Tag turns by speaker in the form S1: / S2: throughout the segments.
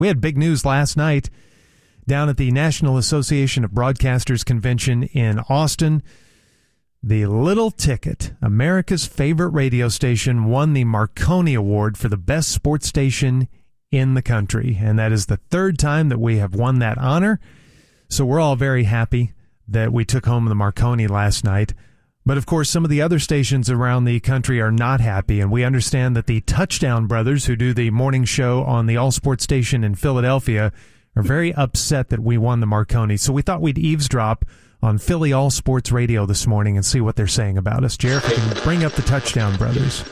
S1: We had big news last night down at the National Association of Broadcasters Convention in Austin. The Little Ticket, America's favorite radio station, won the Marconi Award for the best sports station in the country. And that is the third time that we have won that honor. So we're all very happy that we took home the Marconi last night. But, of course, some of the other stations around the country are not happy, and we understand that the Touchdown brothers, who do the morning show on the all-sports station in Philadelphia, are very upset that we won the Marconi. So we thought we'd eavesdrop on Philly All Sports Radio this morning and see what they're saying about us. Jared, if you can bring up the Touchdown brothers.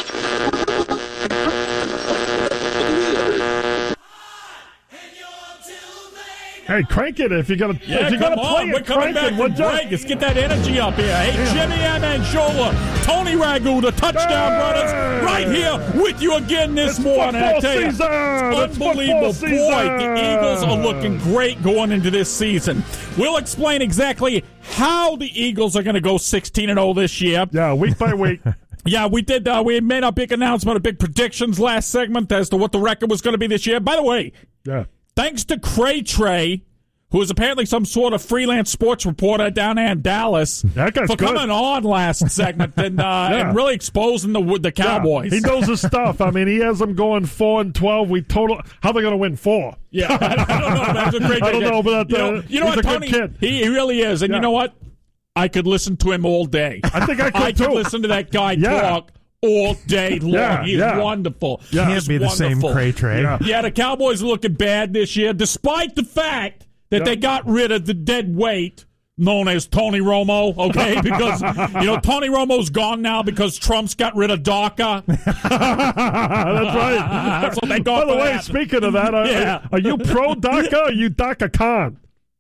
S2: Hey, crank it if you're gonna play it.
S3: We're coming back from break. Let's get that energy up here. Hey, Jimmy Amendola, Tony Ragu, the Touchdown brothers, right here with you again this morning. I tell you, it's unbelievable. Boy, the Eagles are looking great going into this season. We'll explain exactly how the Eagles are going to go 16-0 this year.
S2: Yeah, week by week.
S3: Yeah, we did. We made our big announcement, our big predictions last segment as to what the record was going to be this year. By the way, thanks to Cray Trey, who is apparently some sort of freelance sports reporter down there in Dallas, for coming on last segment and really exposing the Cowboys.
S2: Yeah, he knows his stuff. I mean, he has them going 4-12. How are they going to win 4?
S3: Yeah, I don't know. That's a great
S2: I don't know, but
S3: you know what, Tony?
S2: Good kid.
S3: He really is. And you know what? I could listen to him all day.
S2: I think I could, too.
S3: I could listen to that guy talk all day long. He's wonderful.
S1: Yeah. Can't be the same Cray Trey.
S3: Yeah, the Cowboys are looking bad this year, despite the fact that they got rid of the dead weight known as Tony Romo, okay? Because, Tony Romo's gone now because Trump's got rid of DACA.
S2: That's right.
S3: That's what they got.
S2: By the way, speaking of that, are you pro-DACA or are you DACA con?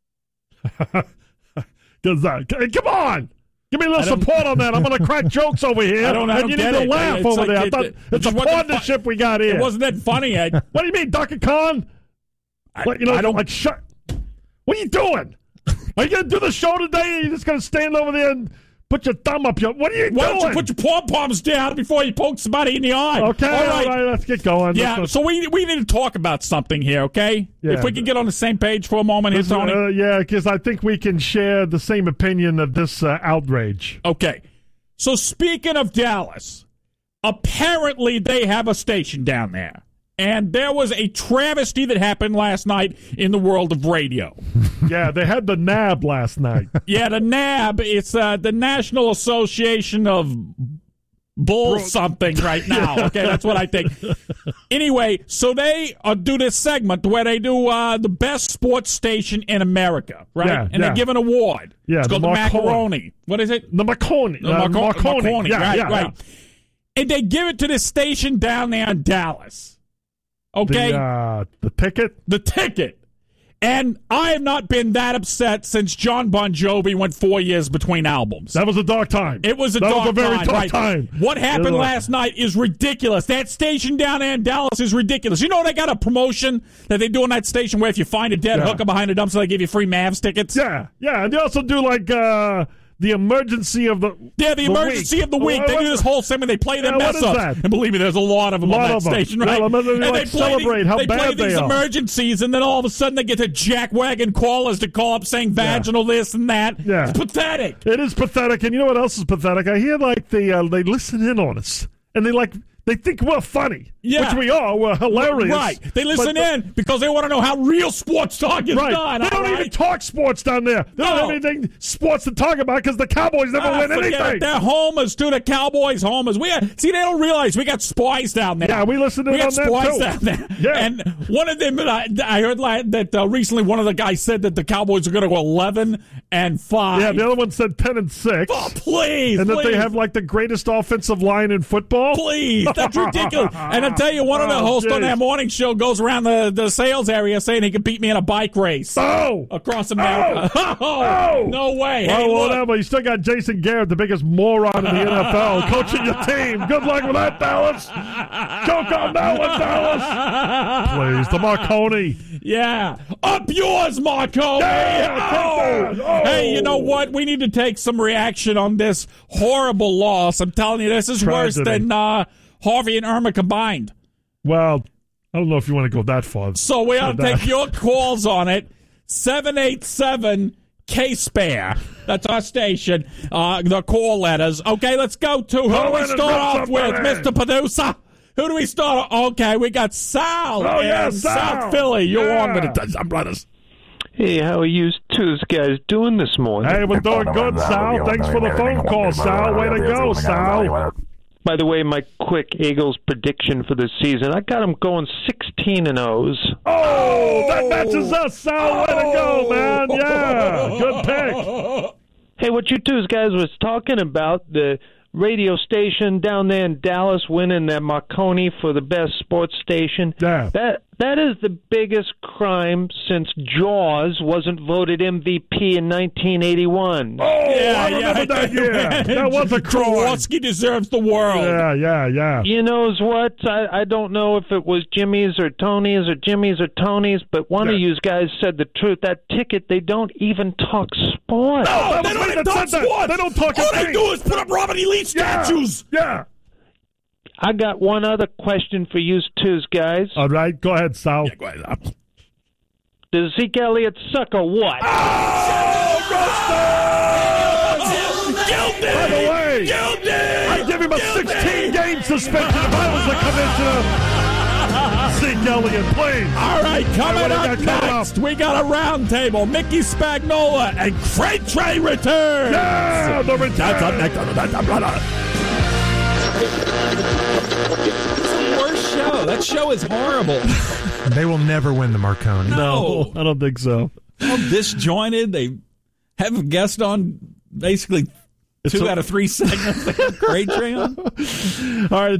S2: Come on! Give me a little support on that. I'm going to crack jokes over here.
S3: I don't
S2: you need to laugh over there. It's a partnership we got here.
S3: It wasn't that funny, Ed.
S2: What do you mean, DACA con? Shut. What are you doing? Are you going to do the show today, or are you just going to stand over there and put your thumb up your... What are you doing?
S3: Why don't you put your pom-poms down before you poke somebody in the eye?
S2: Okay, all right, let's get going.
S3: Yeah, so we need to talk about something here, okay? Yeah. If we can get on the same page for a moment here, Tony.
S2: Because I think we can share the same opinion of this outrage.
S3: Okay. So speaking of Dallas, apparently they have a station down there. And there was a travesty that happened last night in the world of radio.
S2: Yeah, they had the NAB last night.
S3: Yeah, the NAB. It's the National Association of Bull something right now. Okay, that's what I think. Anyway, so they do this segment where they do the best sports station in America, right?
S2: Yeah,
S3: and they give an award.
S2: Yeah,
S3: it's called the Macaroni. What is it?
S2: The Marconi.
S3: Marconi. Right. And they give it to this station down there in Dallas. Okay.
S2: The ticket?
S3: The ticket. And I have not been that upset since John Bon Jovi went 4 years between albums.
S2: That was a dark time.
S3: It was a
S2: very dark time.
S3: What happened last night is ridiculous. That station down there in Dallas is ridiculous. You know they got a promotion that they do on that station where if you find a dead hooker behind a dumpster, they give you free Mavs tickets?
S2: Yeah. And they also do like... the emergency of the
S3: the emergency of the week. They do this whole segment. They play their mess ups. And believe me, there's a lot of them on that station, right?
S2: Yeah, and they celebrate how bad they are.
S3: They play these emergencies, and then all of a sudden they get the jackwagon callers to call up saying vaginal this and that. Yeah. It's pathetic.
S2: It is pathetic. And you know what else is pathetic? I hear like they listen in on us. And they think we're funny, which we are. We're hilarious.
S3: Right. They listen in because they want to know how real sports talk is done.
S2: They don't even talk sports down there. They don't have anything sports to talk about because the Cowboys never win anything.
S3: They're homers, too. The Cowboys homers. They don't realize we got spies down there.
S2: Yeah, we listen in on that, too.
S3: We got spies down there. Yeah. And one of them, I heard that recently one of the guys said that the Cowboys are going to go 11-5.
S2: Yeah, the other one said 10-6.
S3: Oh, please.
S2: And that they have like the greatest offensive line in football.
S3: Please. That's ridiculous. And I tell you, one of the hosts on that morning show goes around the sales area saying he could beat me in a bike race. Across America. No way.
S2: Well,
S3: hey,
S2: whatever. You still got Jason Garrett, the biggest moron in the NFL, coaching your team. Good luck with that, Dallas. Choke on that one, Dallas. Please, the Marconi.
S3: Yeah. Up yours, Marconi.
S2: Yeah,
S3: Hey, you know what? We need to take some reaction on this horrible loss. I'm telling you, this is worse than... Harvey and Irma combined.
S2: Well, I don't know if you want to go that far.
S3: So we ought to take your calls on it. 787 K-Spare. That's our station. The call letters. Okay, let's go to who do we start off with, Mr. Producer? Who do we start? Okay, we got Sal in South Philly. You're on with the Brothers.
S4: Hey, how are you two guys doing this morning?
S2: Hey, we're doing good, Sal. Thanks for the phone call, Sal. Way to go, Sal.
S4: By the way, my quick Eagles prediction for this season, I got them going 16-0.
S2: Oh, that matches us, Sal. Way to go, man. Yeah, good pick.
S4: Hey, what you two guys was talking about, the radio station down there in Dallas winning that Marconi for the best sports station.
S2: Yeah.
S4: That is the biggest crime since Jaws wasn't voted MVP in 1981.
S2: Oh, I remember that year. That was a crime.
S3: Kowalski deserves the world.
S2: Yeah.
S4: You know what? I don't know if it was Jimmy's or Tony's or Jimmy's or Tony's, but one of you guys said the truth. That ticket, they don't even talk sports.
S3: No, they don't even talk sports.
S2: They don't talk.
S3: All they do is put up Robert E. Lee statues.
S2: Yeah.
S4: I got one other question for you two guys.
S2: All right, go ahead, Sal.
S3: Yeah, go ahead.
S4: Does Zeke Elliott suck or what?
S3: Guilty!
S2: By the way,
S3: Guilty!
S2: I'd give him a 16-game suspension if I was the commissioner. Zeke Elliott, please.
S3: All right, coming up next, we got a round table. Mickey Spagnola and Freight Train returns.
S2: Yeah, the return.
S3: That's up next on the Brother. It's the worst show. That show is horrible.
S1: They will never win the Marconi.
S2: No, I don't think so.
S3: All disjointed. They have a guest on basically 2 out of 3 segments. They have Freight Train on.
S2: All right.